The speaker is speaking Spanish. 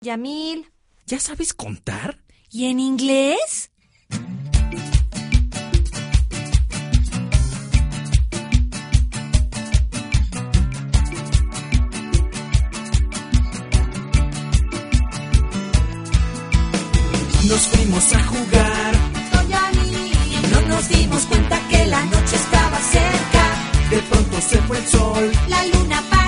Yamil. ¿Ya sabes contar? ¿Y en inglés? Nos fuimos a jugar Con Yamil. No nos dimos cuenta que la noche estaba cerca. De pronto se fue el sol. La luna para